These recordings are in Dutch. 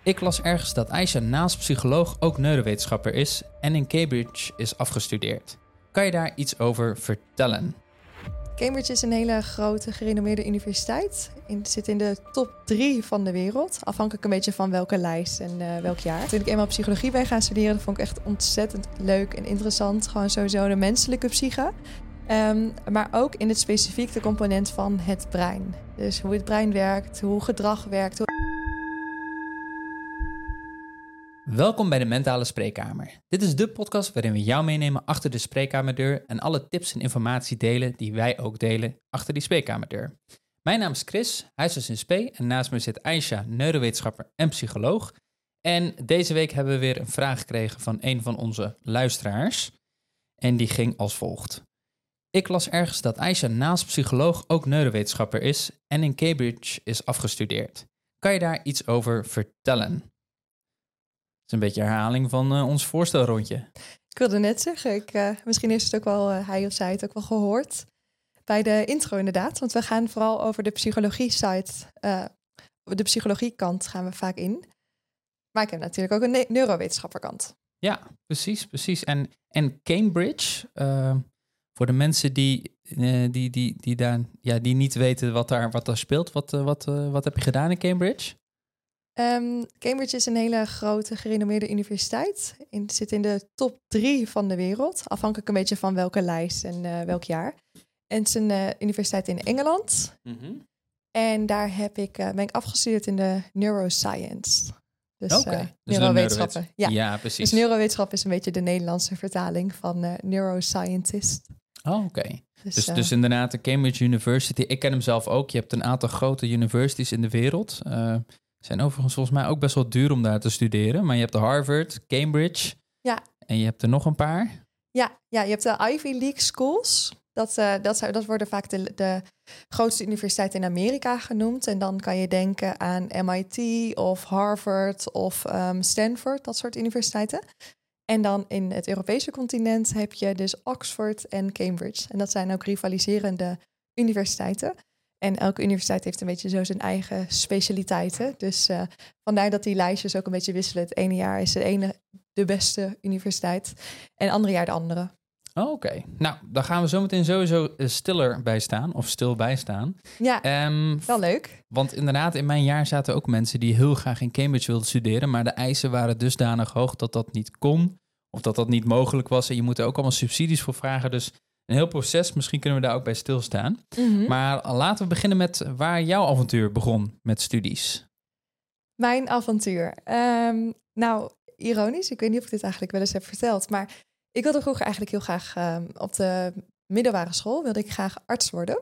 Ik las ergens dat Aisha naast psycholoog ook neurowetenschapper is en in Cambridge is afgestudeerd. Kan je daar iets over vertellen? Cambridge is een hele grote, gerenommeerde universiteit. Het zit in de top 3 van de wereld. Afhankelijk een beetje van welke lijst en welk jaar. Toen ik eenmaal psychologie ben gaan studeren, vond ik echt ontzettend leuk en interessant. Gewoon sowieso de menselijke psyche. Maar ook in het specifiek de component van het brein. Dus hoe het brein werkt, hoe gedrag werkt. Welkom bij de Mentale Spreekkamer. Dit is de podcast waarin we jou meenemen achter de spreekkamerdeur en alle tips en informatie delen die wij ook delen achter die spreekkamerdeur. Mijn naam is Chris, huisarts in SP en naast me zit Aisha, neurowetenschapper en psycholoog. En deze week hebben we weer een vraag gekregen van een van onze luisteraars. En die ging als volgt. Ik las ergens dat Aisha naast psycholoog ook neurowetenschapper is en in Cambridge is afgestudeerd. Kan je daar iets over vertellen? Het is een beetje herhaling van ons voorstelrondje. Ik wilde net zeggen, misschien heeft het ook wel, hij of zij het ook wel gehoord. Bij de intro inderdaad, want we gaan vooral over de psychologie-site, de psychologie-kant gaan we vaak in. Maar ik heb natuurlijk ook een neurowetenschapperkant. Ja, precies. En Cambridge, voor de mensen die niet weten wat daar speelt, wat heb je gedaan in Cambridge? Cambridge is een hele grote, gerenommeerde universiteit. Het zit in de top 3 van de wereld. Afhankelijk een beetje van welke lijst en welk jaar. En het is een universiteit in Engeland. Mm-hmm. En daar ben ik afgestudeerd in de neuroscience. Dus neurowetenschappen. Ja, precies. Dus neurowetenschap is een beetje de Nederlandse vertaling van neuroscientist. Oh, oké. Dus inderdaad de Cambridge University. Ik ken hem zelf ook. Je hebt een aantal grote universities in de wereld. Zijn overigens volgens mij ook best wel duur om daar te studeren. Maar je hebt de Harvard, Cambridge. Ja. En je hebt er nog een paar. Ja, je hebt de Ivy League schools. Dat worden vaak de grootste universiteiten in Amerika genoemd. En dan kan je denken aan MIT of Harvard of Stanford, dat soort universiteiten. En dan in het Europese continent heb je dus Oxford en Cambridge. En dat zijn ook rivaliserende universiteiten. En elke universiteit heeft een beetje zo zijn eigen specialiteiten. Dus vandaar dat die lijstjes ook een beetje wisselen. Het ene jaar is de beste universiteit en het andere jaar de andere. Oh, oké. Nou, daar gaan we zo meteen sowieso stil bij staan. Ja, wel leuk. Want inderdaad, in mijn jaar zaten ook mensen die heel graag in Cambridge wilden studeren, maar de eisen waren dusdanig hoog dat dat niet kon of dat dat niet mogelijk was. En je moet er ook allemaal subsidies voor vragen, dus een heel proces. Misschien kunnen we daar ook bij stilstaan. Mm-hmm. Maar laten we beginnen met waar jouw avontuur begon met studies. Mijn avontuur? Nou, ironisch. Ik weet niet of ik dit eigenlijk wel eens heb verteld, maar ik wilde vroeger eigenlijk heel graag op de middelbare school wilde ik graag arts worden.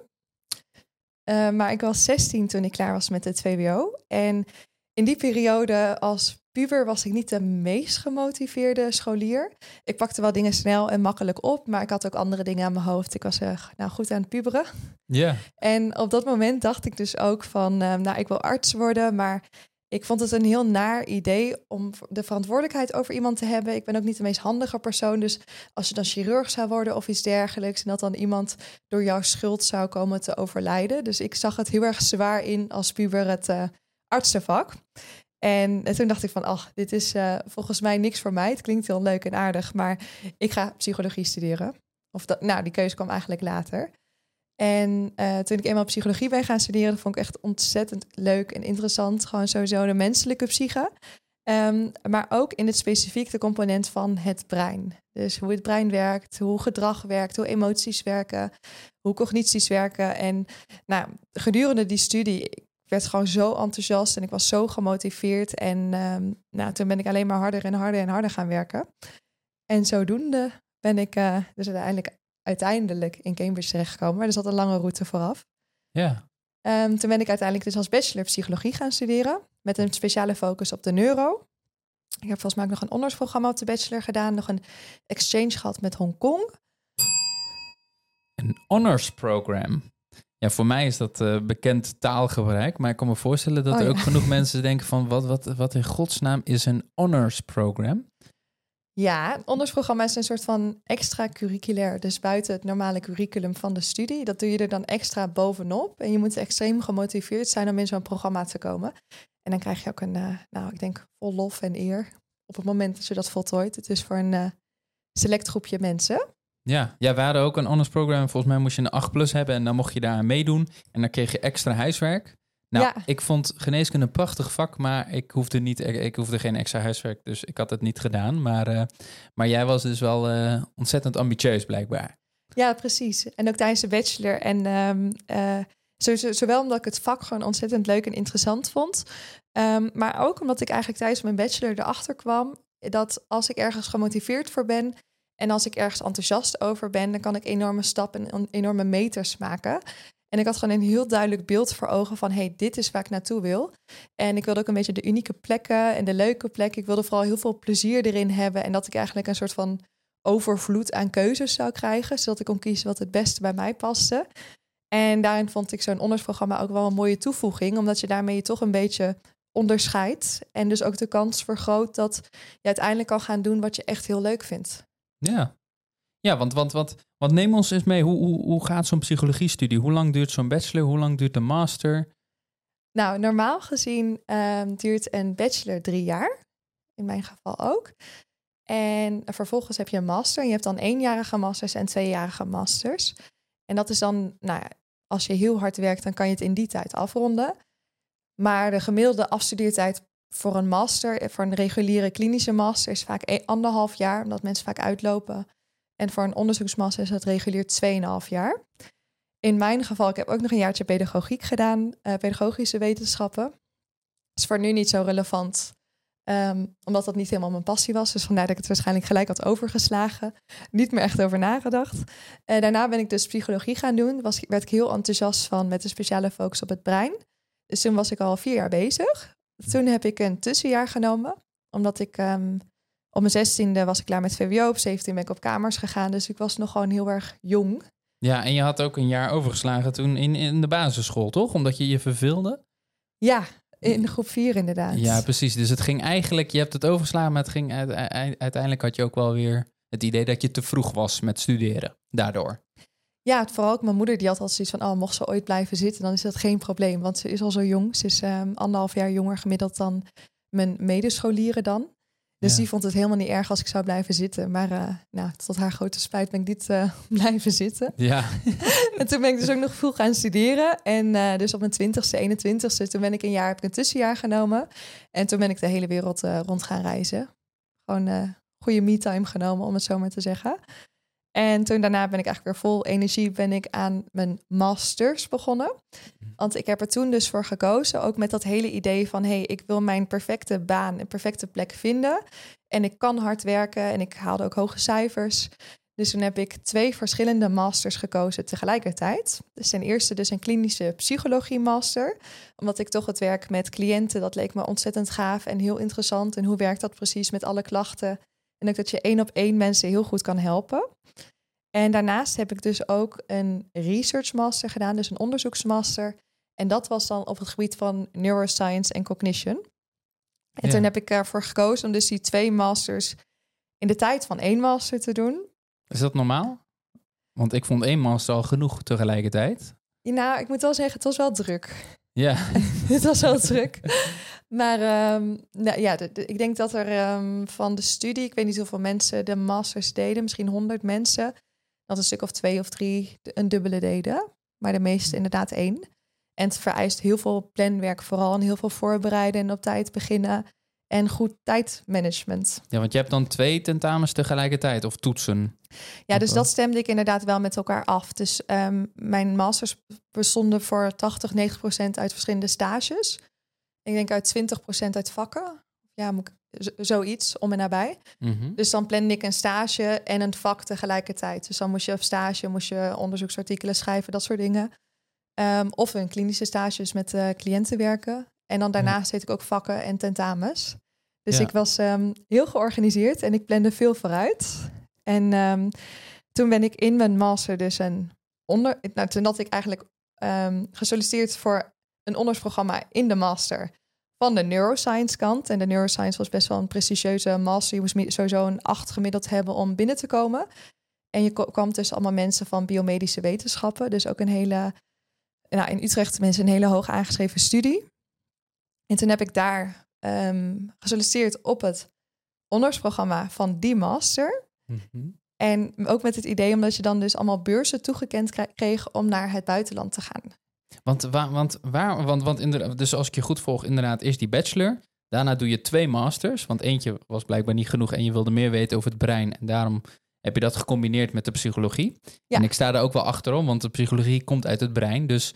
Maar ik was 16 toen ik klaar was met het VWO. En in die periode als puber was ik niet de meest gemotiveerde scholier. Ik pakte wel dingen snel en makkelijk op, maar ik had ook andere dingen aan mijn hoofd. Ik was goed aan het puberen. Ja. Yeah. En op dat moment dacht ik dus ook van, ik wil arts worden, maar ik vond het een heel naar idee om de verantwoordelijkheid over iemand te hebben. Ik ben ook niet de meest handige persoon. Dus als je dan chirurg zou worden of iets dergelijks en dat dan iemand door jouw schuld zou komen te overlijden. Dus ik zag het heel erg zwaar in als puber het artsenvak. En toen dacht ik van, dit is volgens mij niks voor mij. Het klinkt heel leuk en aardig, maar ik ga psychologie studeren. Die keuze kwam eigenlijk later. En toen ik eenmaal psychologie ben gaan studeren, vond ik echt ontzettend leuk en interessant. Gewoon sowieso de menselijke psyche. Maar ook in het specifiek de component van het brein. Dus hoe het brein werkt, hoe gedrag werkt, hoe emoties werken, hoe cognities werken. En gedurende die studie, ik werd gewoon zo enthousiast en ik was zo gemotiveerd. En toen ben ik alleen maar harder en harder gaan werken. En zodoende ben ik dus uiteindelijk in Cambridge terechtgekomen. Maar er zat een lange route vooraf. Ja. Toen ben ik uiteindelijk dus als bachelor psychologie gaan studeren. Met een speciale focus op de neuro. Ik heb volgens mij ook nog een honorsprogramma op de bachelor gedaan. Nog een exchange gehad met Hongkong. Een honors program. Ja, voor mij is dat bekend taalgebruik. Maar ik kan me voorstellen dat er ook genoeg mensen denken van wat in godsnaam is een honors program? Ja, een ondersprogramma is een soort van extra-curriculair. Dus buiten het normale curriculum van de studie. Dat doe je er dan extra bovenop. En je moet extreem gemotiveerd zijn om in zo'n programma te komen. En dan krijg je ook een, ik denk vol lof en eer op het moment dat je dat voltooit. Het is voor een select groepje mensen. Ja, we hadden ook een honors program. Volgens mij moest je een 8+ hebben en dan mocht je daar aan meedoen. En dan kreeg je extra huiswerk. Nou, Ja. Ik vond geneeskunde een prachtig vak, maar ik hoefde geen extra huiswerk. Dus ik had het niet gedaan. Maar jij was dus wel ontzettend ambitieus blijkbaar. Ja, precies. En ook tijdens de bachelor. En zowel omdat ik het vak gewoon ontzettend leuk en interessant vond. Maar ook omdat ik eigenlijk tijdens mijn bachelor erachter kwam dat als ik ergens gemotiveerd voor ben en als ik ergens enthousiast over ben, dan kan ik enorme stappen en enorme meters maken. En ik had gewoon een heel duidelijk beeld voor ogen van, hey, dit is waar ik naartoe wil. En ik wilde ook een beetje de unieke plekken en de leuke plekken. Ik wilde vooral heel veel plezier erin hebben en dat ik eigenlijk een soort van overvloed aan keuzes zou krijgen, zodat ik kon kiezen wat het beste bij mij paste. En daarin vond ik zo'n ondersprogramma ook wel een mooie toevoeging, omdat je daarmee je toch een beetje onderscheidt en dus ook de kans vergroot dat je uiteindelijk kan gaan doen wat je echt heel leuk vindt. Ja, want neem ons eens mee. Hoe gaat zo'n psychologiestudie? Hoe lang duurt zo'n bachelor? Hoe lang duurt de master? Nou, normaal gezien duurt een bachelor 3 jaar. In mijn geval ook. En vervolgens heb je een master. En je hebt dan 1-jarige masters en 2-jarige masters. En dat is dan, als je heel hard werkt, dan kan je het in die tijd afronden. Maar de gemiddelde afstudeertijd voor een master, voor een reguliere klinische master, is vaak 1,5 jaar, omdat mensen vaak uitlopen. En voor een onderzoeksmaster is dat regulier 2,5 jaar. In mijn geval, ik heb ook nog een jaartje pedagogiek gedaan, pedagogische wetenschappen. Dat is voor nu niet zo relevant, omdat dat niet helemaal mijn passie was. Dus vandaar dat ik het waarschijnlijk gelijk had overgeslagen. Niet meer echt over nagedacht. Daarna ben ik dus psychologie gaan doen. Werd ik heel enthousiast van met een speciale focus op het brein. Dus toen was ik al 4 jaar bezig. Toen heb ik een tussenjaar genomen, omdat ik op mijn 16e was ik klaar met VWO. Op 17 ben ik op kamers gegaan, dus ik was nog gewoon heel erg jong. Ja, en je had ook een jaar overgeslagen toen in de basisschool, toch? Omdat je verveelde? Ja, in groep 4 inderdaad. Ja, precies. Dus het ging eigenlijk, je hebt het overgeslagen, maar het ging uiteindelijk had je ook wel weer het idee dat je te vroeg was met studeren, daardoor. Ja, vooral ook mijn moeder, die had altijd zoiets van, mocht ze ooit blijven zitten, dan is dat geen probleem. Want ze is al zo jong. Ze is 1,5 jaar jonger gemiddeld dan mijn medescholieren dan. Dus die vond het helemaal niet erg als ik zou blijven zitten. Maar tot haar grote spijt ben ik niet blijven zitten. Ja. En toen ben ik dus ook nog vroeg gaan studeren. En dus op mijn 20ste, 21ste, toen ben ik heb ik een tussenjaar genomen. En toen ben ik de hele wereld rond gaan reizen. Gewoon goede me-time genomen, om het zo maar te zeggen. En toen daarna ben ik eigenlijk weer vol energie aan mijn masters begonnen. Want ik heb er toen dus voor gekozen, ook met dat hele idee van, ik wil mijn perfecte baan, een perfecte plek vinden. En ik kan hard werken en ik haalde ook hoge cijfers. Dus toen heb ik 2 verschillende masters gekozen tegelijkertijd. Dus ten eerste dus een klinische psychologie master. Omdat ik toch het werk met cliënten, dat leek me ontzettend gaaf en heel interessant. En hoe werkt dat precies met alle klachten? En ook dat je 1-op-1 mensen heel goed kan helpen. En daarnaast heb ik dus ook een research master gedaan, dus een onderzoeksmaster. En dat was dan op het gebied van neuroscience en cognition. En toen heb ik ervoor gekozen om dus die 2 masters in de tijd van 1 master te doen. Is dat normaal? Want ik vond 1 master al genoeg tegelijkertijd. Nou, ik moet wel zeggen, het was wel druk. Ja. Het was wel druk. Maar ik denk dat er van de studie, ik weet niet hoeveel mensen de masters deden, misschien 100 mensen, dat een stuk of 2 of 3 een dubbele deden. Maar de meeste inderdaad 1. En het vereist heel veel planwerk vooral en heel veel voorbereiden en op tijd beginnen. En goed tijdmanagement. Ja, want je hebt dan 2 tentamens tegelijkertijd of toetsen. Ja, dus dat stemde ik inderdaad wel met elkaar af. Dus mijn masters bestonden voor 80-90% uit verschillende stages. Ik denk uit 20% uit vakken. Ja, zoiets om en nabij. Mm-hmm. Dus dan plande ik een stage en een vak tegelijkertijd. Dus dan moest je op stage, onderzoeksartikelen schrijven, dat soort dingen. Of een klinische stages met cliënten werken. En dan daarnaast deed ik ook vakken en tentamens. Dus ik was heel georganiseerd en ik plande veel vooruit. En toen ben ik in mijn master dus toen had ik eigenlijk gesolliciteerd voor een ondersprogramma in de master van de neuroscience kant. En de neuroscience was best wel een prestigieuze master. Je moest sowieso een 8 gemiddeld hebben om binnen te komen. En je kwam tussen allemaal mensen van biomedische wetenschappen. Dus ook een hele, in Utrecht mensen een hele hoog aangeschreven studie. En toen heb ik daar gesolliciteerd op het onderwijsprogramma van die master. Mm-hmm. En ook met het idee omdat je dan dus allemaal beurzen toegekend kreeg om naar het buitenland te gaan. Want inderdaad, dus als ik je goed volg, inderdaad eerst die bachelor. Daarna doe je 2 masters, want eentje was blijkbaar niet genoeg en je wilde meer weten over het brein. En daarom heb je dat gecombineerd met de psychologie. Ja. En ik sta daar ook wel achterom, want de psychologie komt uit het brein. Dus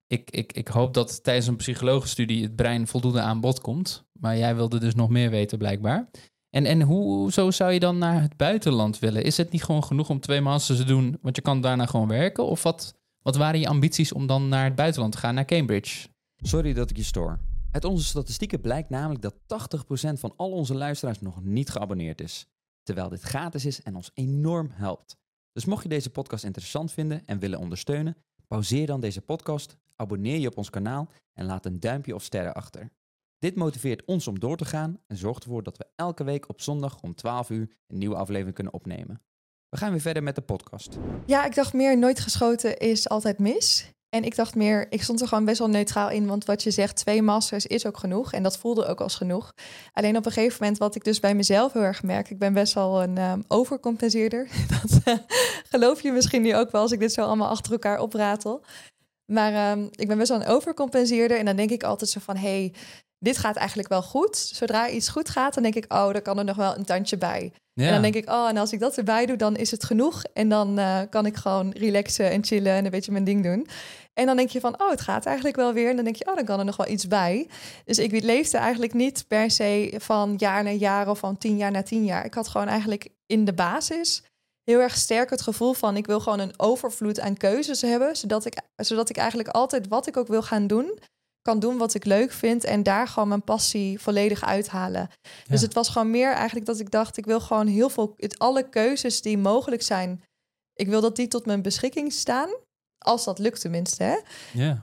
ik hoop dat tijdens een psychologenstudie het brein voldoende aan bod komt. Maar jij wilde dus nog meer weten blijkbaar. En hoezo zou je dan naar het buitenland willen? Is het niet gewoon genoeg om 2 masters te doen, want je kan daarna gewoon werken? Of wat waren je ambities om dan naar het buitenland te gaan, naar Cambridge? Sorry dat ik je stoor. Uit onze statistieken blijkt namelijk dat 80% van al onze luisteraars nog niet geabonneerd is. Terwijl dit gratis is en ons enorm helpt. Dus mocht je deze podcast interessant vinden en willen ondersteunen, pauzeer dan deze podcast, abonneer je op ons kanaal en laat een duimpje of sterren achter. Dit motiveert ons om door te gaan en zorgt ervoor dat we elke week op zondag om 12 uur een nieuwe aflevering kunnen opnemen. We gaan weer verder met de podcast. Ja, ik dacht meer nooit geschoten is altijd mis. En ik dacht meer, ik stond er gewoon best wel neutraal in. Want wat je zegt, 2 masters is ook genoeg. En dat voelde ook als genoeg. Alleen op een gegeven moment, wat ik dus bij mezelf heel erg merk. Ik ben best wel een overcompenseerder. Dat geloof je misschien nu ook wel als ik dit zo allemaal achter elkaar opratel. Maar ik ben best wel een overcompenseerder. En dan denk ik altijd zo van, hey, dit gaat eigenlijk wel goed. Zodra iets goed gaat, dan denk ik, oh, daar kan er nog wel een tandje bij. Ja. En dan denk ik, oh, en als ik dat erbij doe, dan is het genoeg. En dan kan ik gewoon relaxen en chillen en een beetje mijn ding doen. En dan denk je van, oh, het gaat eigenlijk wel weer. En dan denk je, oh, dan kan er nog wel iets bij. Dus ik leefde eigenlijk niet per se van jaar naar jaar of van 10 jaar naar 10 jaar. Ik had gewoon eigenlijk in de basis heel erg sterk het gevoel van, ik wil gewoon een overvloed aan keuzes hebben. Zodat ik eigenlijk altijd wat ik ook wil gaan doen, kan doen wat ik leuk vind en daar gewoon mijn passie volledig uithalen. Ja. Dus het was gewoon meer eigenlijk dat ik dacht, ik wil gewoon heel veel, alle keuzes die mogelijk zijn, ik wil dat die tot mijn beschikking staan, als dat lukt tenminste. Hè? Ja.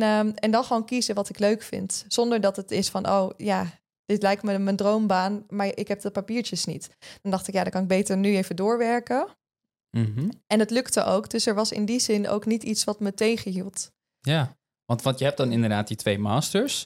En dan gewoon kiezen wat ik leuk vind, zonder dat het is van, oh ja, dit lijkt me mijn droombaan, maar ik heb de papiertjes niet. Dan dacht ik, ja, dan kan ik beter nu even doorwerken. Mm-hmm. En het lukte ook, dus er was in die zin ook niet iets wat me tegenhield. Ja. Want je hebt dan inderdaad die 2 masters.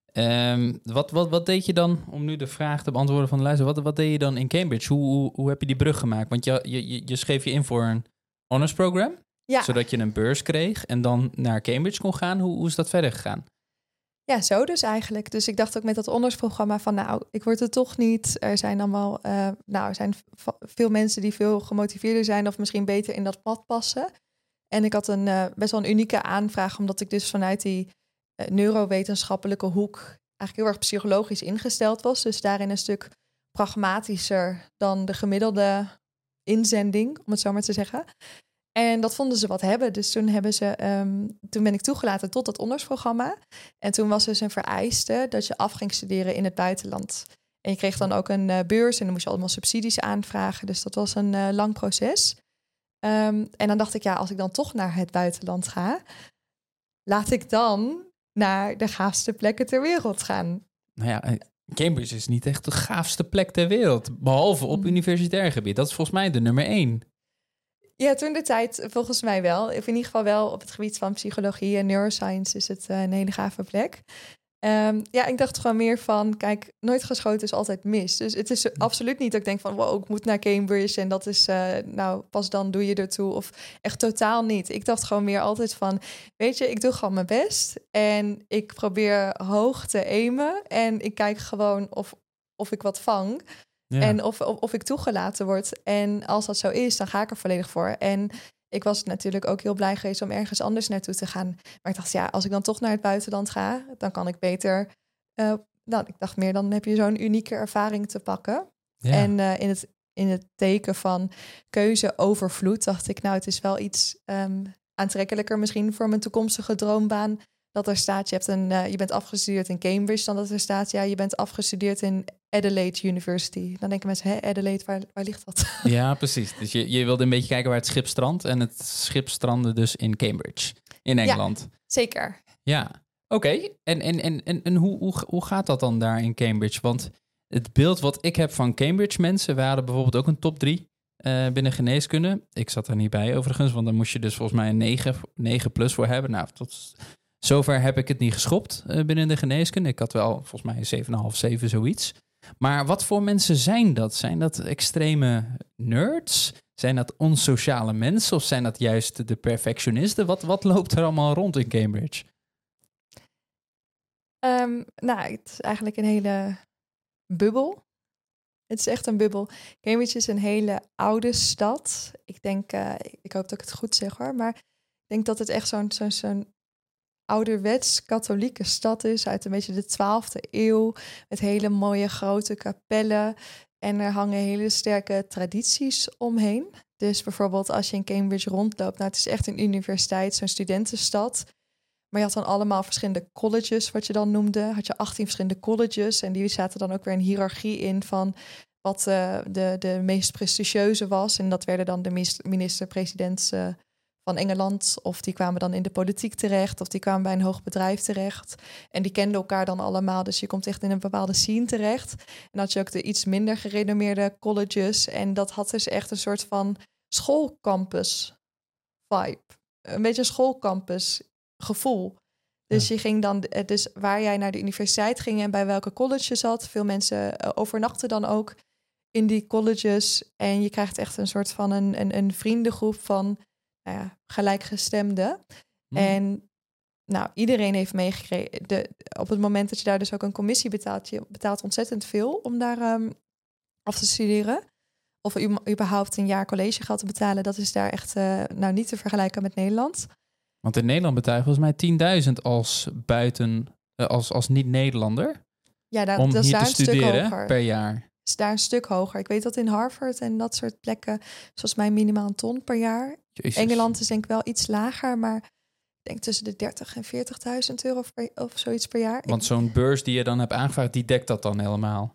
Wat deed je dan, om nu de vraag te beantwoorden van de luisteraar, wat deed je dan in Cambridge? Hoe heb je die brug gemaakt? Want je schreef je in voor een honors program, ja, zodat je een beurs kreeg en dan naar Cambridge kon gaan. Hoe is dat verder gegaan? Ja, zo dus eigenlijk. Dus ik dacht ook met dat onderwijsprogramma van, nou, ik word het toch niet. Er zijn allemaal, er zijn veel mensen die veel gemotiveerder zijn of misschien beter in dat pad passen. En ik had best wel een unieke aanvraag, omdat ik dus vanuit die neurowetenschappelijke hoek eigenlijk heel erg psychologisch ingesteld was. Dus daarin een stuk pragmatischer dan de gemiddelde inzending, om het zo maar te zeggen. En dat vonden ze wat hebben. Dus toen ben ik toegelaten tot dat onderwijsprogramma. En toen was dus een vereiste dat je af ging studeren in het buitenland. En je kreeg dan ook een beurs en dan moest je allemaal subsidies aanvragen. Dus dat was een lang proces. En dan dacht ik, ja, als ik dan toch naar het buitenland ga, laat ik dan naar de gaafste plekken ter wereld gaan. Nou ja, Cambridge is niet echt de gaafste plek ter wereld, behalve op universitair gebied. Dat is volgens mij de nummer 1. Ja, toen de tijd volgens mij wel. Of in ieder geval wel op het gebied van psychologie en neuroscience is het een hele gave plek. Ik dacht gewoon meer van, kijk, nooit geschoten is altijd mis. Dus het is absoluut niet dat ik denk van, wow, ik moet naar Cambridge en dat is, pas dan doe je ertoe. Of echt totaal niet. Ik dacht gewoon meer altijd van, weet je, ik doe gewoon mijn best. En ik probeer hoog te aimen. En ik kijk gewoon of ik wat vang. Ja. En of ik toegelaten word. En als dat zo is, dan ga ik er volledig voor. En ik was natuurlijk ook heel blij geweest om ergens anders naartoe te gaan. Maar ik dacht, ja, als ik dan toch naar het buitenland ga, dan kan ik beter. Ik dacht meer, dan heb je zo'n unieke ervaring te pakken. Ja. En in het teken van keuze overvloed dacht ik, nou, het is wel iets aantrekkelijker misschien voor mijn toekomstige droombaan. Dat er staat, je bent afgestudeerd in Cambridge, dan dat er staat, ja, je bent afgestudeerd in Adelaide University. Dan denken mensen, Adelaide, waar ligt dat? Ja, precies. Dus je wilde een beetje kijken waar het schip strandt. En het schip strandde dus in Cambridge, in Engeland. Ja, zeker. Ja, oké. En hoe gaat dat dan daar in Cambridge? Want het beeld wat ik heb van Cambridge mensen, we hadden bijvoorbeeld ook een top 3 binnen geneeskunde. Ik zat er niet bij overigens, want dan moest je dus volgens mij een 9 plus voor hebben. Nou, Zover heb ik het niet geschopt binnen de geneeskunde. Ik had wel volgens mij 7,5, 7 zoiets. Maar wat voor mensen zijn dat? Zijn dat extreme nerds? Zijn dat onsociale mensen? Of zijn dat juist de perfectionisten? Wat loopt er allemaal rond in Cambridge? Het is eigenlijk een hele bubbel. Het is echt een bubbel. Cambridge is een hele oude stad. Ik denk, ik hoop dat ik het goed zeg hoor, maar ik denk dat het echt zo'n ouderwets katholieke stad is uit een beetje de 12e eeuw. Met hele mooie grote kapellen. En er hangen hele sterke tradities omheen. Dus bijvoorbeeld als je in Cambridge rondloopt, het is echt een universiteit, zo'n studentenstad. Maar je had dan allemaal verschillende colleges, wat je dan noemde. Had je 18 verschillende colleges. En die zaten dan ook weer een hiërarchie in van wat de meest prestigieuze was. En dat werden dan de minister-presidents van Engeland. Of die kwamen dan in de politiek terecht. Of die kwamen bij een hoog bedrijf terecht. En die kenden elkaar dan allemaal. Dus je komt echt in een bepaalde scene terecht. En dan had je ook de iets minder gerenommeerde colleges. En dat had dus echt een soort van schoolcampus vibe. Een beetje een schoolcampus gevoel. Dus je ging dan, dus waar jij naar de universiteit ging en bij welke college je zat. Veel mensen overnachten dan ook in die colleges. En je krijgt echt een soort van een vriendengroep van gelijkgestemden. En iedereen heeft meegekregen. Op het moment dat je daar dus ook een commissie betaalt, je betaalt ontzettend veel om daar af te studeren. Of überhaupt een jaar collegegeld te betalen, dat is daar echt niet te vergelijken met Nederland. Want in Nederland betaal je volgens mij 10.000 als niet-Nederlander. Ja, om dat is hier daar te een stuk studeren hoger. per jaar. Is daar een stuk hoger. Ik weet dat in Harvard en dat soort plekken, volgens mij minimaal een ton per jaar. Jezus. Engeland is denk ik wel iets lager, maar ik denk tussen de 30 en 40.000 euro of zoiets per jaar. Want zo'n beurs die je dan hebt aangevraagd, die dekt dat dan helemaal.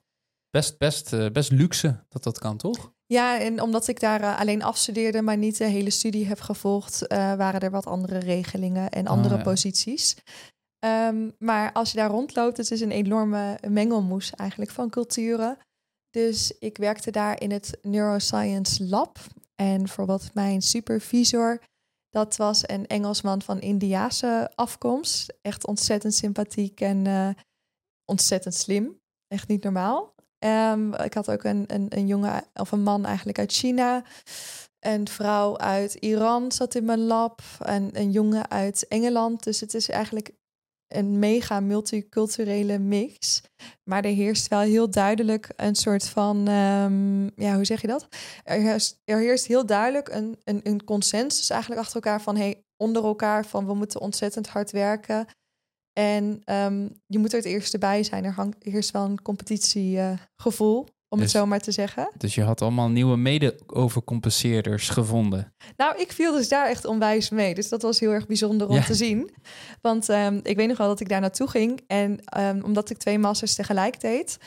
Best luxe dat kan, toch? Ja, en omdat ik daar alleen afstudeerde, maar niet de hele studie heb gevolgd, waren er wat andere regelingen en andere posities. Maar als je daar rondloopt, het is een enorme mengelmoes eigenlijk van culturen. Dus ik werkte daar in het Neuroscience Lab. En bijvoorbeeld mijn supervisor, dat was een Engelsman van Indiase afkomst. Echt ontzettend sympathiek en ontzettend slim. Echt niet normaal. Ik had ook een jongen of een man eigenlijk uit China. Een vrouw uit Iran zat in mijn lab. En een jongen uit Engeland. Dus het is eigenlijk een mega multiculturele mix. Maar er heerst wel heel duidelijk een soort van... hoe zeg je dat? Er heerst heel duidelijk een consensus eigenlijk achter elkaar van... onder elkaar van we moeten ontzettend hard werken... En je moet er het eerste bij zijn. Er heerst wel een competitiegevoel, om het zo maar te zeggen. Dus je had allemaal nieuwe mede-overcompenseerders gevonden? Nou, ik viel dus daar echt onwijs mee. Dus dat was heel erg bijzonder om te zien. Want ik weet nog wel dat ik daar naartoe ging. En omdat ik 2 masters tegelijk deed,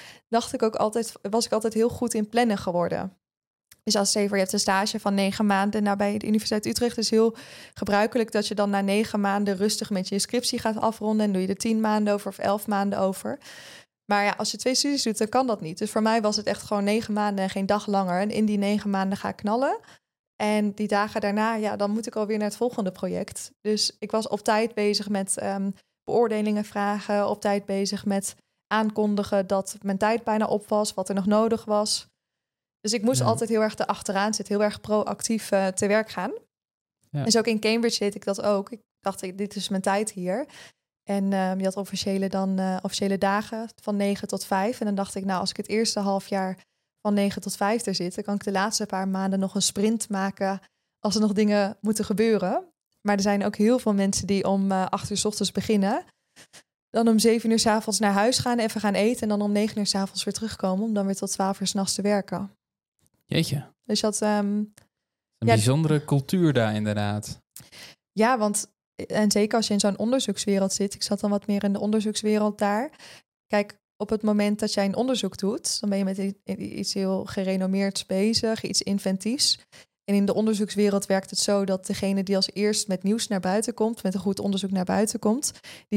was ik altijd heel goed in plannen geworden. Dus als je hebt een stage van 9 maanden. Nou, bij de Universiteit Utrecht is heel gebruikelijk dat je dan na 9 maanden rustig met je scriptie gaat afronden. En doe je er 10 maanden over of 11 maanden over. Maar ja, als je 2 studies doet, dan kan dat niet. Dus voor mij was het echt gewoon 9 maanden en geen dag langer. En in die 9 maanden ga ik knallen. En die dagen daarna, dan moet ik alweer naar het volgende project. Dus ik was op tijd bezig met beoordelingen vragen. Op tijd bezig met aankondigen dat mijn tijd bijna op was. Wat er nog nodig was. Dus ik moest altijd heel erg erachteraan zitten, heel erg proactief te werk gaan. Ja. Dus ook in Cambridge deed ik dat ook. Ik dacht, dit is mijn tijd hier. En je had officiële dagen van 9 tot 5. En dan dacht ik, als ik het eerste halfjaar van 9 tot 5 er zit... dan kan ik de laatste paar maanden nog een sprint maken als er nog dingen moeten gebeuren. Maar er zijn ook heel veel mensen die om 8 uur 's ochtends beginnen... dan om 7 uur 's avonds naar huis gaan, even gaan eten... en dan om 9 uur 's avonds weer terugkomen... om dan weer tot 12 uur 's nachts te werken. Jeetje. Dus dat... een bijzondere cultuur daar inderdaad. Ja, want... en zeker als je in zo'n onderzoekswereld zit... ik zat dan wat meer in de onderzoekswereld daar... Kijk, op het moment dat jij een onderzoek doet... dan ben je met iets heel gerenommeerds bezig, iets inventiefs... En in de onderzoekswereld werkt het zo dat degene die als eerst met nieuws naar buiten komt, met een goed onderzoek naar buiten komt,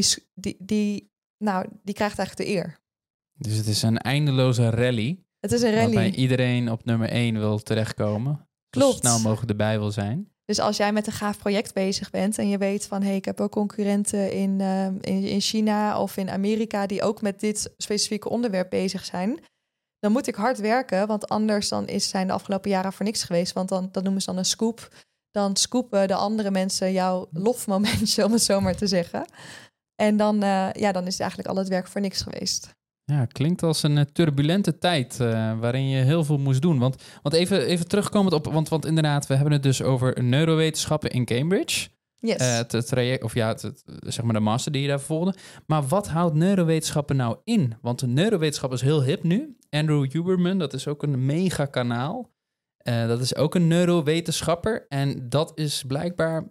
die krijgt eigenlijk de eer. Dus het is een eindeloze rally. Het is een rally. Waarbij iedereen op nummer 1 wil terechtkomen. Klopt. Zo snel mogelijk erbij wil zijn. Dus als jij met een gaaf project bezig bent en je weet van ik heb ook concurrenten in China of in Amerika die ook met dit specifieke onderwerp bezig zijn, dan moet ik hard werken, want anders zijn de afgelopen jaren voor niks geweest. Want dat noemen ze dan een scoop. Dan scoopen de andere mensen jouw lofmomentje, om het zo maar te zeggen. En dan is eigenlijk al het werk voor niks geweest. Ja, klinkt als een turbulente tijd waarin je heel veel moest doen. Want even terugkomend op, want inderdaad, we hebben het dus over neurowetenschappen in Cambridge. Yes. Het traject, zeg maar de master die je daar volgde. Maar wat houdt neurowetenschappen nou in? Want de neurowetenschap is heel hip nu. Andrew Huberman, dat is ook een mega kanaal. Dat is ook een neurowetenschapper. En dat is blijkbaar,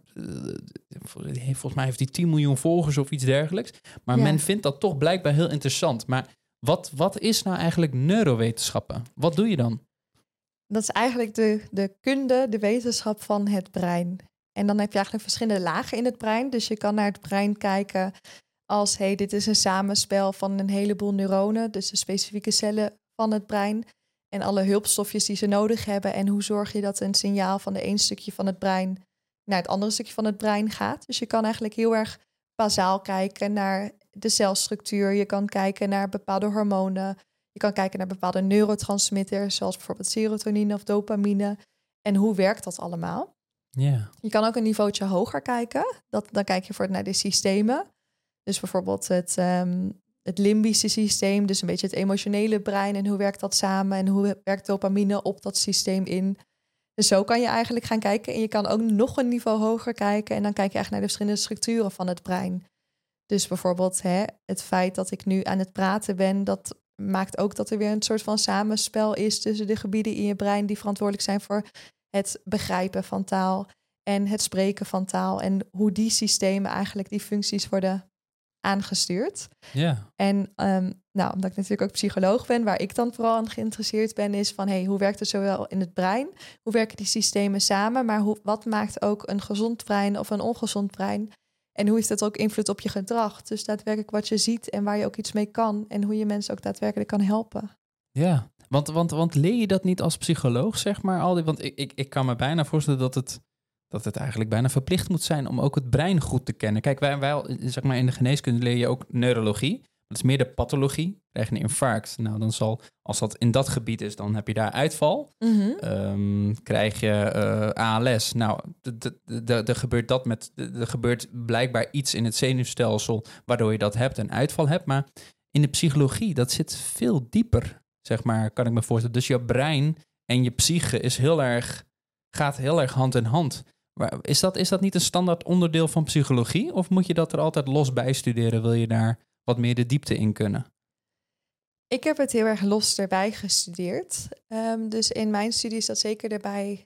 volgens mij heeft hij 10 miljoen volgers of iets dergelijks. Maar men vindt dat toch blijkbaar heel interessant. Maar wat is nou eigenlijk neurowetenschappen? Wat doe je dan? Dat is eigenlijk de kunde, de wetenschap van het brein. En dan heb je eigenlijk verschillende lagen in het brein. Dus je kan naar het brein kijken als, dit is een samenspel van een heleboel neuronen. Dus de specifieke cellen van het brein. En alle hulpstofjes die ze nodig hebben. En hoe zorg je dat een signaal van de ene stukje van het brein naar het andere stukje van het brein gaat. Dus je kan eigenlijk heel erg basaal kijken naar de celstructuur. Je kan kijken naar bepaalde hormonen. Je kan kijken naar bepaalde neurotransmitters, zoals bijvoorbeeld serotonine of dopamine. En hoe werkt dat allemaal? Yeah. Je kan ook een niveautje hoger kijken. Dan kijk je naar de systemen. Dus bijvoorbeeld het limbische systeem, dus een beetje het emotionele brein. En hoe werkt dat samen? En hoe werkt dopamine op dat systeem in? Dus zo kan je eigenlijk gaan kijken. En je kan ook nog een niveau hoger kijken. En dan kijk je eigenlijk naar de verschillende structuren van het brein. Dus bijvoorbeeld het feit dat ik nu aan het praten ben, dat maakt ook dat er weer een soort van samenspel is tussen de gebieden in je brein die verantwoordelijk zijn voor het begrijpen van taal en het spreken van taal. En hoe die systemen eigenlijk die functies worden aangestuurd. Ja. En omdat ik natuurlijk ook psycholoog ben, waar ik dan vooral aan geïnteresseerd ben, is van hoe werkt het zowel in het brein? Hoe werken die systemen samen? Maar wat maakt ook een gezond brein of een ongezond brein? En hoe heeft dat ook invloed op je gedrag? Dus daadwerkelijk wat je ziet en waar je ook iets mee kan. En hoe je mensen ook daadwerkelijk kan helpen. Ja, want leer je dat niet als psycholoog, zeg maar? Want ik kan me bijna voorstellen dat het eigenlijk bijna verplicht moet zijn om ook het brein goed te kennen. Kijk, wij zeg maar in de geneeskunde leer je ook neurologie. Dat is meer de pathologie. Krijg je een infarct. Nou, dan als dat in dat gebied is, dan heb je daar uitval. Mm-hmm. Krijg je ALS. Nou, er gebeurt blijkbaar iets in het zenuwstelsel waardoor je dat hebt en uitval hebt. Maar in de psychologie, dat zit veel dieper, zeg maar, kan ik me voorstellen. Dus je brein en je psyche gaat heel erg hand in hand. Maar is dat niet een standaard onderdeel van psychologie? Of moet je dat er altijd los bij studeren? Wil je daar wat meer de diepte in kunnen? Ik heb het heel erg los erbij gestudeerd. Dus in mijn studie is dat zeker erbij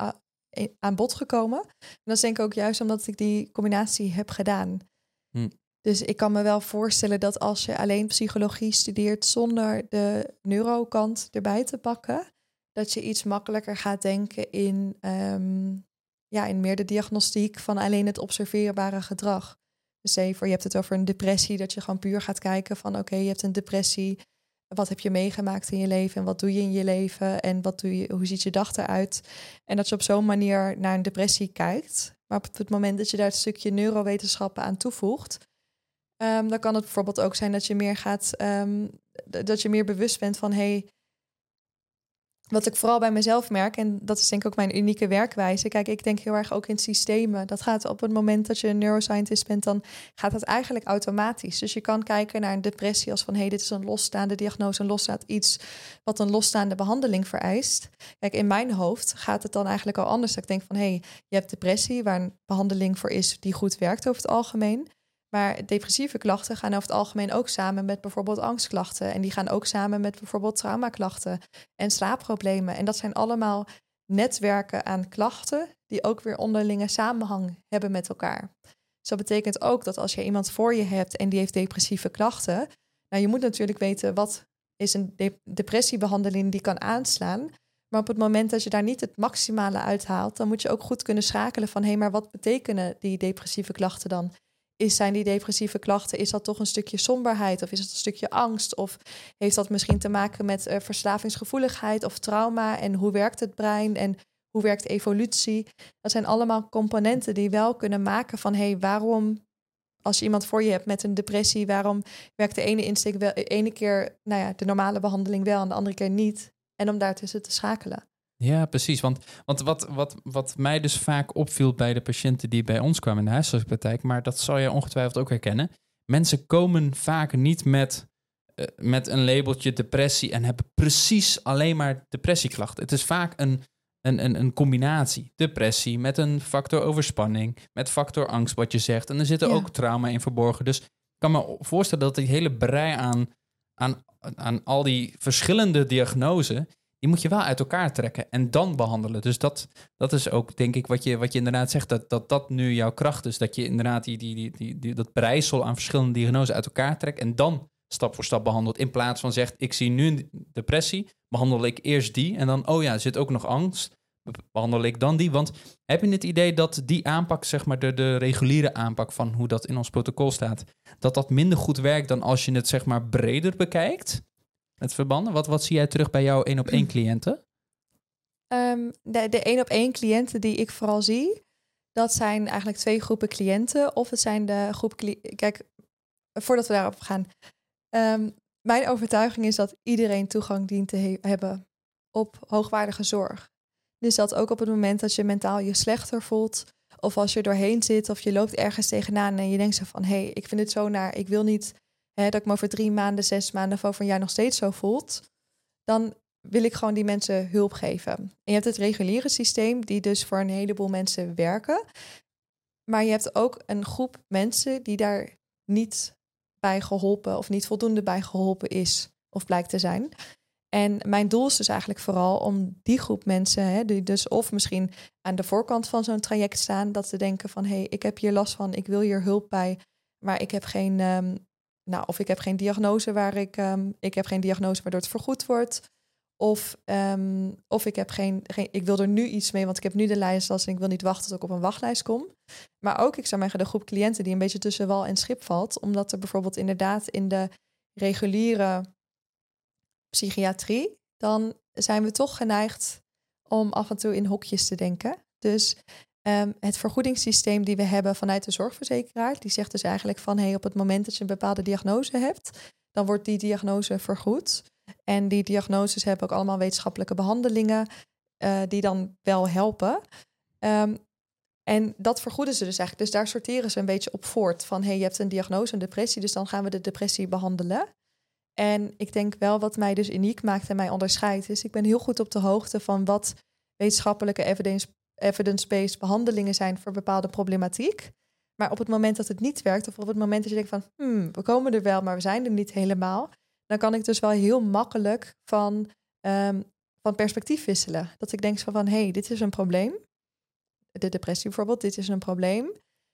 aan bod gekomen. En dat is denk ik ook juist omdat ik die combinatie heb gedaan. Dus ik kan me wel voorstellen dat als je alleen psychologie studeert zonder de neurokant erbij te pakken, dat je iets makkelijker gaat denken in meer de diagnostiek van alleen het observeerbare gedrag. Dus je hebt het over een depressie, dat je gewoon puur gaat kijken van oké, je hebt een depressie. Wat heb je meegemaakt in je leven en wat doe je in je leven en hoe ziet je dag eruit? En dat je op zo'n manier naar een depressie kijkt. Maar op het moment dat je daar het stukje neurowetenschappen aan toevoegt, dan kan het bijvoorbeeld ook zijn dat je meer dat je meer bewust bent van wat ik vooral bij mezelf merk, en dat is denk ik ook mijn unieke werkwijze. Kijk, ik denk heel erg ook in systemen. Dat gaat op het moment dat je een neuroscientist bent, dan gaat dat eigenlijk automatisch. Dus je kan kijken naar een depressie als van dit is een losstaande diagnose, een losstaand iets wat een losstaande behandeling vereist. Kijk, in mijn hoofd gaat het dan eigenlijk al anders. Dat ik denk van je hebt depressie, waar een behandeling voor is die goed werkt over het algemeen. Maar depressieve klachten gaan over het algemeen ook samen met bijvoorbeeld angstklachten. En die gaan ook samen met bijvoorbeeld traumaklachten en slaapproblemen. En dat zijn allemaal netwerken aan klachten die ook weer onderlinge samenhang hebben met elkaar. Dus dat betekent ook dat als je iemand voor je hebt en die heeft depressieve klachten, je moet natuurlijk weten wat is een depressiebehandeling die kan aanslaan. Maar op het moment dat je daar niet het maximale uithaalt, dan moet je ook goed kunnen schakelen van maar wat betekenen die depressieve klachten dan? Zijn die depressieve klachten, is dat toch een stukje somberheid of is het een stukje angst? Of heeft dat misschien te maken met verslavingsgevoeligheid of trauma? En hoe werkt het brein? En Hoe werkt evolutie? Dat zijn allemaal componenten die wel kunnen maken van waarom, als je iemand voor je hebt met een depressie, waarom werkt de ene insteek wel, de ene keer de normale behandeling wel en de andere keer niet? En om daartussen te schakelen. Ja, precies. Want wat mij dus vaak opviel bij de patiënten die bij ons kwamen in de huisartspraktijk, maar dat zal je ongetwijfeld ook herkennen. Mensen komen vaak niet met een labeltje depressie en hebben precies alleen maar depressieklachten. Het is vaak een combinatie. Depressie met een factor overspanning, met factor angst, wat je zegt. En er zitten ook trauma in verborgen. Dus ik kan me voorstellen dat die hele brei aan al die verschillende diagnoses, die moet je wel uit elkaar trekken en dan behandelen. Dus dat is ook, denk ik, wat je inderdaad zegt, dat nu jouw kracht is. Dat je inderdaad dat breisel aan verschillende diagnoses uit elkaar trekt en dan stap voor stap behandelt. In plaats van zegt, ik zie nu een depressie, behandel ik eerst die en dan, er zit ook nog angst, behandel ik dan die. Want heb je het idee dat die aanpak, zeg maar de reguliere aanpak van hoe dat in ons protocol staat, dat minder goed werkt dan als je het, zeg maar, breder bekijkt? Het verbanden? Wat zie jij terug bij jouw 1-op-1 cliënten? De 1-op-1 cliënten die ik vooral zie, dat zijn eigenlijk 2 groepen cliënten. Of het zijn de groep... Kijk, voordat we daarop gaan. Mijn overtuiging is dat iedereen toegang dient te hebben op hoogwaardige zorg. Dus dat ook op het moment dat je mentaal je slechter voelt, of als je doorheen zit, of je loopt ergens tegenaan en je denkt zo van, ik vind het zo naar, ik wil niet dat ik me over 3 maanden, 6 maanden of over een jaar nog steeds zo voelt, dan wil ik gewoon die mensen hulp geven. En je hebt het reguliere systeem, die dus voor een heleboel mensen werken. Maar je hebt ook een groep mensen die daar niet bij geholpen of niet voldoende bij geholpen is of blijkt te zijn. En mijn doel is dus eigenlijk vooral om die groep mensen, die dus of misschien aan de voorkant van zo'n traject staan, dat ze denken van, ik heb hier last van, ik wil hier hulp bij, maar ik heb geen, of ik heb geen diagnose ik heb geen diagnose waardoor het vergoed wordt. Of ik heb ik wil er nu iets mee, want ik heb nu de lijstlast en ik wil niet wachten tot ik op een wachtlijst kom. Maar ook, ik zou zeggen, de groep cliënten die een beetje tussen wal en schip valt, omdat er bijvoorbeeld inderdaad in de reguliere psychiatrie, dan zijn we toch geneigd om af en toe in hokjes te denken. Dus het vergoedingssysteem die we hebben vanuit de zorgverzekeraar, die zegt dus eigenlijk van, op het moment dat je een bepaalde diagnose hebt, dan wordt die diagnose vergoed. En die diagnoses hebben ook allemaal wetenschappelijke behandelingen die dan wel helpen. En dat vergoeden ze dus eigenlijk. Dus daar sorteren ze een beetje op voort. Van, je hebt een diagnose, een depressie, dus dan gaan we de depressie behandelen. En ik denk wel wat mij dus uniek maakt en mij onderscheidt, is ik ben heel goed op de hoogte van wat wetenschappelijke evidence-based behandelingen zijn voor bepaalde problematiek. Maar op het moment dat het niet werkt, of op het moment dat je denkt van, we komen er wel, maar we zijn er niet helemaal, dan kan ik dus wel heel makkelijk van perspectief wisselen. Dat ik denk van, dit is een probleem. De depressie bijvoorbeeld, dit is een probleem.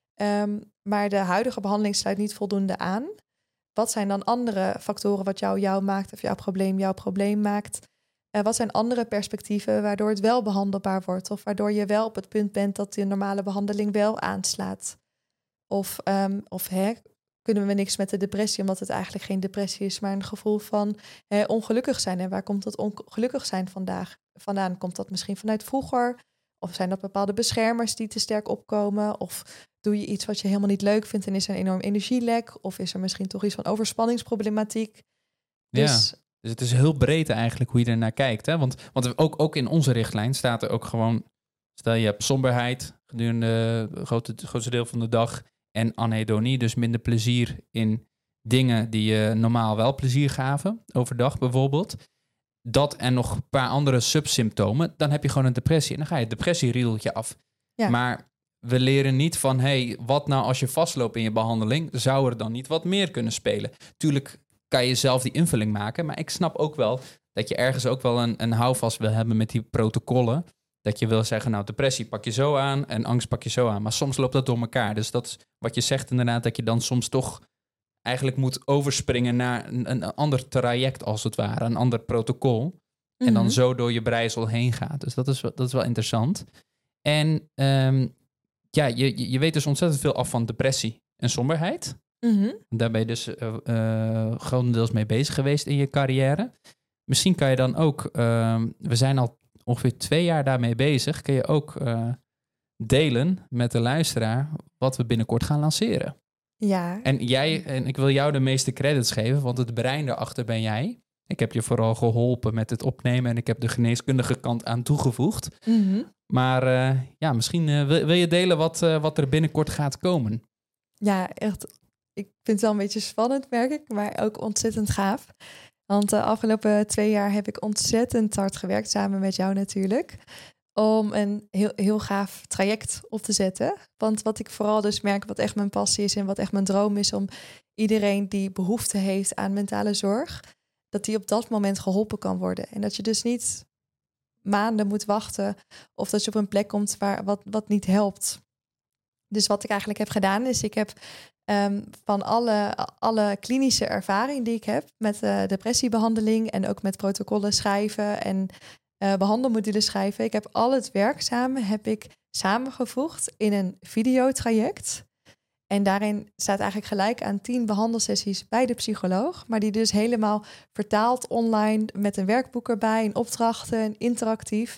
Maar de huidige behandeling sluit niet voldoende aan. Wat zijn dan andere factoren wat jou maakt, of jouw probleem maakt? Wat zijn andere perspectieven waardoor het wel behandelbaar wordt? Of waardoor je wel op het punt bent dat de normale behandeling wel aanslaat? Of kunnen we niks met de depressie, omdat het eigenlijk geen depressie is, maar een gevoel van ongelukkig zijn. En waar komt dat ongelukkig zijn vandaan? Komt dat misschien vanuit vroeger? Of zijn dat bepaalde beschermers die te sterk opkomen? Of doe je iets wat je helemaal niet leuk vindt en is er een enorm energielek? Of is er misschien toch iets van overspanningsproblematiek? Dus het is heel breed eigenlijk hoe je er naar kijkt. Hè? Want ook in onze richtlijn staat er ook gewoon, stel je hebt somberheid gedurende het grootste deel van de dag en anedonie, dus minder plezier in dingen die je normaal wel plezier gaven, overdag bijvoorbeeld. Dat en nog een paar andere subsymptomen, dan heb je gewoon een depressie. En dan ga je het depressieriedeltje af. Ja. Maar we leren niet van, wat nou als je vastloopt in je behandeling, zou er dan niet wat meer kunnen spelen? Tuurlijk kan je zelf die invulling maken, maar ik snap ook wel dat je ergens ook wel een houvast wil hebben met die protocollen. Dat je wil zeggen, nou, depressie pak je zo aan en angst pak je zo aan. Maar soms loopt dat door elkaar. Dus dat is wat je zegt inderdaad, dat je dan soms toch eigenlijk moet overspringen naar een ander traject als het ware, een ander protocol. Mm-hmm. En dan zo door je breisel heen gaat. Dus dat is wel interessant. En je weet dus ontzettend veel af van depressie en somberheid. Mm-hmm. Daar ben je dus grotendeels mee bezig geweest in je carrière. Misschien kan je dan ook, we zijn al ongeveer 2 jaar daarmee bezig. Kun je ook delen met de luisteraar wat we binnenkort gaan lanceren. Ja. En ik wil jou de meeste credits geven, want het brein daarachter ben jij. Ik heb je vooral geholpen met het opnemen en ik heb de geneeskundige kant aan toegevoegd. Mm-hmm. Maar misschien wil je delen wat er binnenkort gaat komen. Ja, echt. Ik vind het wel een beetje spannend, merk ik, maar ook ontzettend gaaf. Want de afgelopen 2 jaar heb ik ontzettend hard gewerkt, samen met jou natuurlijk, om een heel gaaf traject op te zetten. Want wat ik vooral dus merk, wat echt mijn passie is en wat echt mijn droom is, om iedereen die behoefte heeft aan mentale zorg, dat die op dat moment geholpen kan worden. En dat je dus niet maanden moet wachten of dat je op een plek komt waar wat niet helpt. Dus wat ik eigenlijk heb gedaan is, ik heb van alle klinische ervaring die ik heb met depressiebehandeling en ook met protocollen schrijven en behandelmodules schrijven. Ik heb al het werkzame samengevoegd in een videotraject. En daarin staat eigenlijk gelijk aan 10 behandelsessies bij de psycholoog, maar die dus helemaal vertaald online met een werkboek erbij, een opdrachten, een interactief.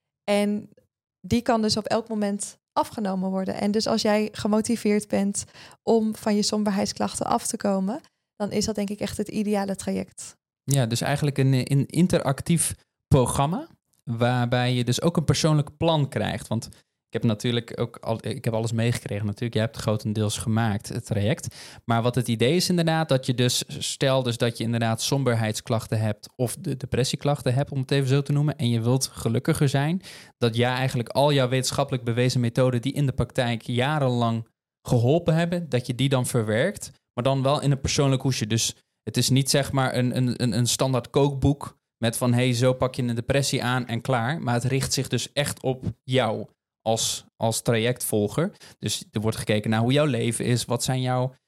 En die kan dus op elk moment afgenomen worden. En dus als jij gemotiveerd bent om van je somberheidsklachten af te komen, dan is dat denk ik echt het ideale traject. Ja, dus eigenlijk een interactief programma waarbij je dus ook een persoonlijk plan krijgt. Want ik heb natuurlijk ik heb alles meegekregen natuurlijk. Jij hebt het grotendeels gemaakt, het traject. Maar wat het idee is inderdaad, dat je dus, stel dus dat je inderdaad somberheidsklachten hebt of de depressieklachten hebt, om het even zo te noemen, en je wilt gelukkiger zijn, dat jij eigenlijk al jouw wetenschappelijk bewezen methoden die in de praktijk jarenlang geholpen hebben, dat je die dan verwerkt, maar dan wel in een persoonlijk hoesje. Dus het is niet zeg maar een standaard kookboek met van hey, zo pak je een depressie aan en klaar. Maar het richt zich dus echt op jou als trajectvolger. Dus er wordt gekeken naar hoe jouw leven is. Wat zijn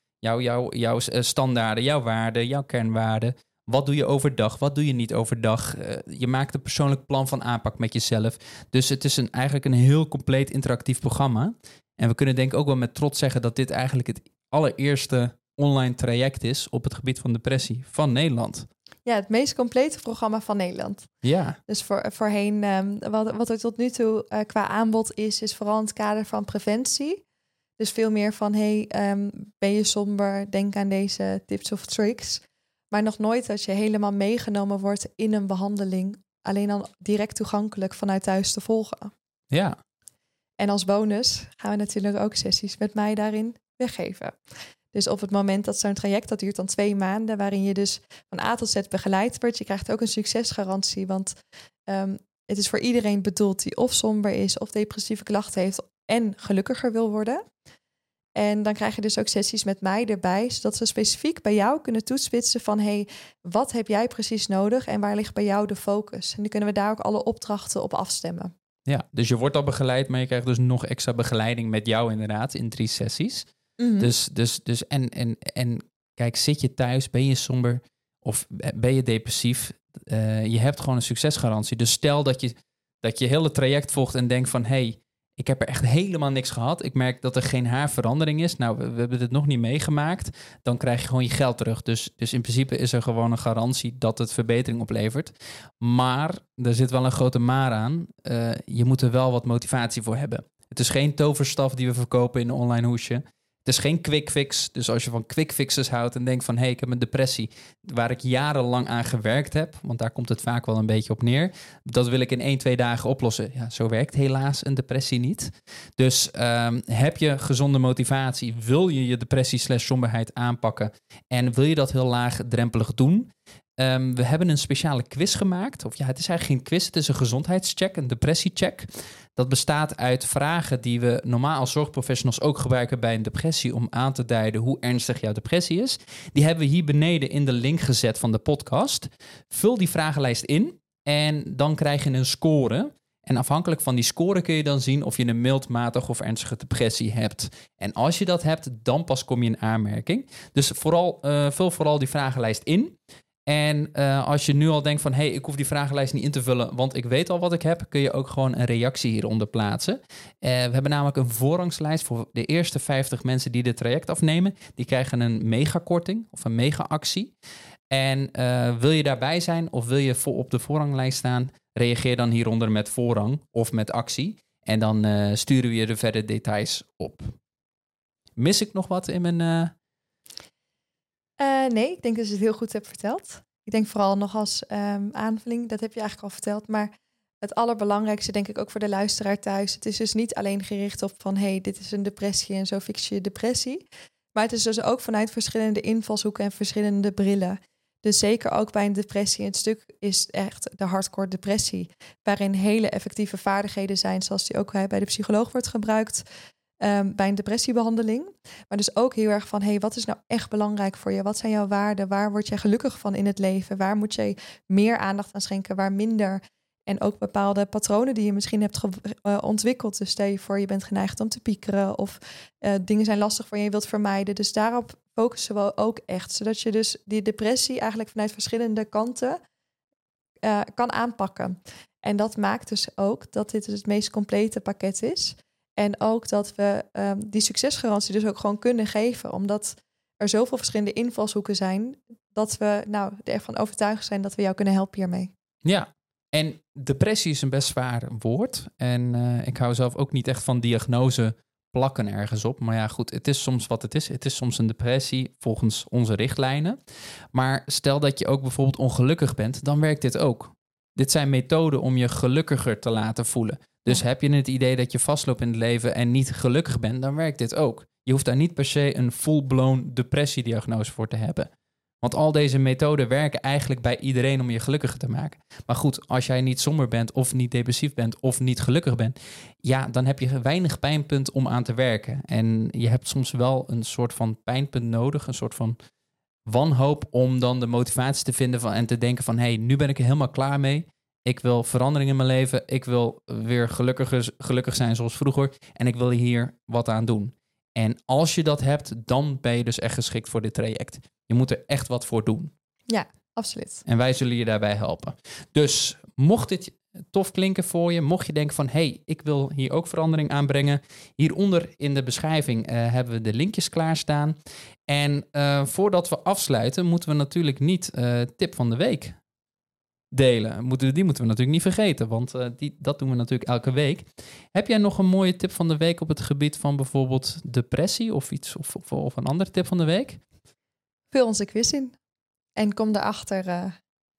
jouw standaarden, jouw waarden, jouw kernwaarden. Wat doe je overdag? Wat doe je niet overdag? Je maakt een persoonlijk plan van aanpak met jezelf. Dus het is eigenlijk een heel compleet interactief programma. En we kunnen denk ik ook wel met trots zeggen dat dit eigenlijk het allereerste online traject is op het gebied van depressie van Nederland. Ja, het meest complete programma van Nederland. Ja. Dus voorheen, wat er tot nu toe qua aanbod is vooral in het kader van preventie. Dus veel meer van, ben je somber? Denk aan deze tips of tricks. Maar nog nooit dat je helemaal meegenomen wordt in een behandeling. Alleen dan direct toegankelijk vanuit thuis te volgen. Ja. En als bonus gaan we natuurlijk ook sessies met mij daarin weggeven. Dus op het moment dat zo'n traject, dat duurt dan 2 maanden, waarin je dus van A tot Z begeleid wordt. Je krijgt ook een succesgarantie, want het is voor iedereen bedoeld die of somber is of depressieve klachten heeft en gelukkiger wil worden. En dan krijg je dus ook sessies met mij erbij, zodat we specifiek bij jou kunnen toespitsen van wat heb jij precies nodig en waar ligt bij jou de focus? En dan kunnen we daar ook alle opdrachten op afstemmen. Ja, dus je wordt al begeleid, maar je krijgt dus nog extra begeleiding met jou inderdaad in 3 sessies. Mm-hmm. Dus en kijk, zit je thuis, ben je somber of ben je depressief? Je hebt gewoon een succesgarantie. Dus stel dat je hele traject volgt en denkt van ik heb er echt helemaal niks gehad. Ik merk dat er geen haarverandering is. Nou, we hebben dit nog niet meegemaakt. Dan krijg je gewoon je geld terug. Dus in principe is er gewoon een garantie dat het verbetering oplevert. Maar er zit wel een grote maar aan. Je moet er wel wat motivatie voor hebben. Het is geen toverstaf die we verkopen in een online hoesje. Het is geen quick fix. Dus als je van quick fixes houdt en denkt van ik heb een depressie waar ik jarenlang aan gewerkt heb, want daar komt het vaak wel een beetje op neer. Dat wil ik in 1-2 dagen oplossen. Ja, zo werkt helaas een depressie niet. Dus heb je gezonde motivatie, wil je je depressie/somberheid aanpakken en wil je dat heel laagdrempelig doen? We hebben een speciale quiz gemaakt. Of ja, het is eigenlijk geen quiz, het is een gezondheidscheck, een depressiecheck. Dat bestaat uit vragen die we normaal als zorgprofessionals ook gebruiken bij een depressie om aan te duiden hoe ernstig jouw depressie is. Die hebben we hier beneden in de link gezet van de podcast. Vul die vragenlijst in en dan krijg je een score. En afhankelijk van die score kun je dan zien of je een mildmatige of ernstige depressie hebt. En als je dat hebt, dan pas kom je in aanmerking. Dus vul vooral die vragenlijst in. En als je nu al denkt van ik hoef die vragenlijst niet in te vullen, want ik weet al wat ik heb, kun je ook gewoon een reactie hieronder plaatsen. We hebben namelijk een voorrangslijst voor de eerste 50 mensen die dit traject afnemen. Die krijgen een megakorting of een mega-actie. En wil je daarbij zijn of wil je op de voorranglijst staan? Reageer dan hieronder met voorrang of met actie. En dan sturen we je de verdere details op. Mis ik nog wat in mijn... Nee, ik denk dat je het heel goed hebt verteld. Ik denk vooral nog als aanvulling, dat heb je eigenlijk al verteld. Maar het allerbelangrijkste denk ik ook voor de luisteraar thuis. Het is dus niet alleen gericht op van dit is een depressie en zo fix je depressie. Maar het is dus ook vanuit verschillende invalshoeken en verschillende brillen. Dus zeker ook bij een depressie. Een stuk is echt de hardcore depressie. Waarin hele effectieve vaardigheden zijn, zoals die ook bij de psycholoog wordt gebruikt. Bij een depressiebehandeling. Maar dus ook heel erg van, wat is nou echt belangrijk voor je? Wat zijn jouw waarden? Waar word jij gelukkig van in het leven? Waar moet je meer aandacht aan schenken? Waar minder? En ook bepaalde patronen die je misschien hebt ontwikkeld. Dus stel je voor, je bent geneigd om te piekeren. Of dingen zijn lastig voor je wilt vermijden. Dus daarop focussen we ook echt. Zodat je dus die depressie eigenlijk vanuit verschillende kanten kan aanpakken. En dat maakt dus ook dat dit het meest complete pakket is. En ook dat we die succesgarantie dus ook gewoon kunnen geven. Omdat er zoveel verschillende invalshoeken zijn. Dat we ervan overtuigd zijn dat we jou kunnen helpen hiermee. Ja, en depressie is een best zwaar woord. En ik hou zelf ook niet echt van diagnose plakken ergens op. Maar ja, goed, het is soms wat het is. Het is soms een depressie volgens onze richtlijnen. Maar stel dat je ook bijvoorbeeld ongelukkig bent, dan werkt dit ook. Dit zijn methoden om je gelukkiger te laten voelen. Dus heb je het idee dat je vastloopt in het leven en niet gelukkig bent, dan werkt dit ook. Je hoeft daar niet per se een full-blown depressiediagnose voor te hebben. Want al deze methoden werken eigenlijk bij iedereen om je gelukkiger te maken. Maar goed, als jij niet somber bent of niet depressief bent of niet gelukkig bent, ja, dan heb je weinig pijnpunt om aan te werken. En je hebt soms wel een soort van pijnpunt nodig, een soort van wanhoop om dan de motivatie te vinden en te denken van, nu ben ik er helemaal klaar mee. Ik wil verandering in mijn leven. Ik wil weer gelukkig zijn zoals vroeger. En ik wil hier wat aan doen. En als je dat hebt, dan ben je dus echt geschikt voor dit traject. Je moet er echt wat voor doen. Ja, absoluut. En wij zullen je daarbij helpen. Dus mocht dit tof klinken voor je, mocht je denken van, ik wil hier ook verandering aanbrengen. Hieronder in de beschrijving hebben we de linkjes klaarstaan. En voordat we afsluiten, moeten we natuurlijk niet tip van de week delen. Die moeten we natuurlijk niet vergeten, want dat doen we natuurlijk elke week. Heb jij nog een mooie tip van de week op het gebied van bijvoorbeeld depressie of iets of een andere tip van de week? Vul onze quiz in en kom erachter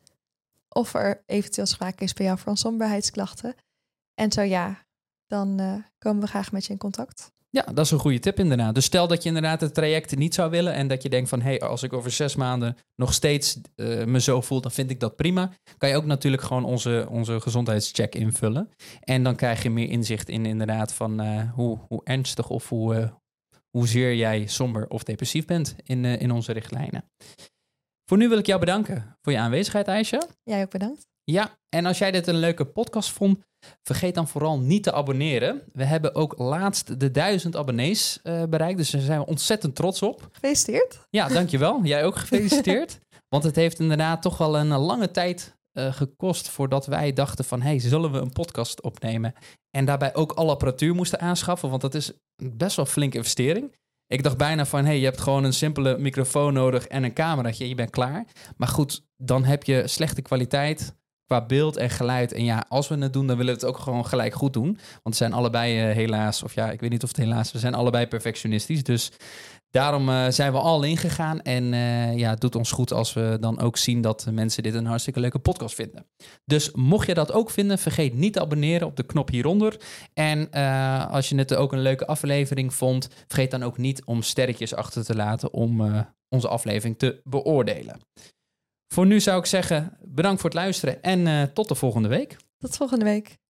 of er eventueel sprake is bij jou van somberheidsklachten. En zo ja, dan komen we graag met je in contact. Ja, dat is een goede tip inderdaad. Dus stel dat je inderdaad het traject niet zou willen en dat je denkt van, als ik over 6 maanden nog steeds me zo voel, dan vind ik dat prima. Kan je ook natuurlijk gewoon onze gezondheidscheck invullen. En dan krijg je meer inzicht in inderdaad van hoe ernstig of hoezeer jij somber of depressief bent in onze richtlijnen. Voor nu wil ik jou bedanken voor je aanwezigheid, Aisha. Jij ook bedankt. Ja, en als jij dit een leuke podcast vond, vergeet dan vooral niet te abonneren. We hebben ook laatst de 1000 abonnees bereikt, dus daar zijn we ontzettend trots op. Gefeliciteerd. Ja, dankjewel. Jij ook gefeliciteerd. Want het heeft inderdaad toch wel een lange tijd gekost voordat wij dachten van, zullen we een podcast opnemen? En daarbij ook alle apparatuur moesten aanschaffen, want dat is best wel een flinke investering. Ik dacht bijna van, je hebt gewoon een simpele microfoon nodig en een cameraatje en je bent klaar. Maar goed, dan heb je slechte kwaliteit qua beeld en geluid. En ja, als we het doen, dan willen we het ook gewoon gelijk goed doen. Want we zijn allebei helaas, of ja, ik weet niet of het helaas, we zijn allebei perfectionistisch. Dus daarom zijn we al ingegaan. En het doet ons goed als we dan ook zien dat mensen dit een hartstikke leuke podcast vinden. Dus mocht je dat ook vinden, vergeet niet te abonneren op de knop hieronder. En als je het ook een leuke aflevering vond, vergeet dan ook niet om sterretjes achter te laten om onze aflevering te beoordelen. Voor nu zou ik zeggen, bedankt voor het luisteren en tot de volgende week. Tot volgende week.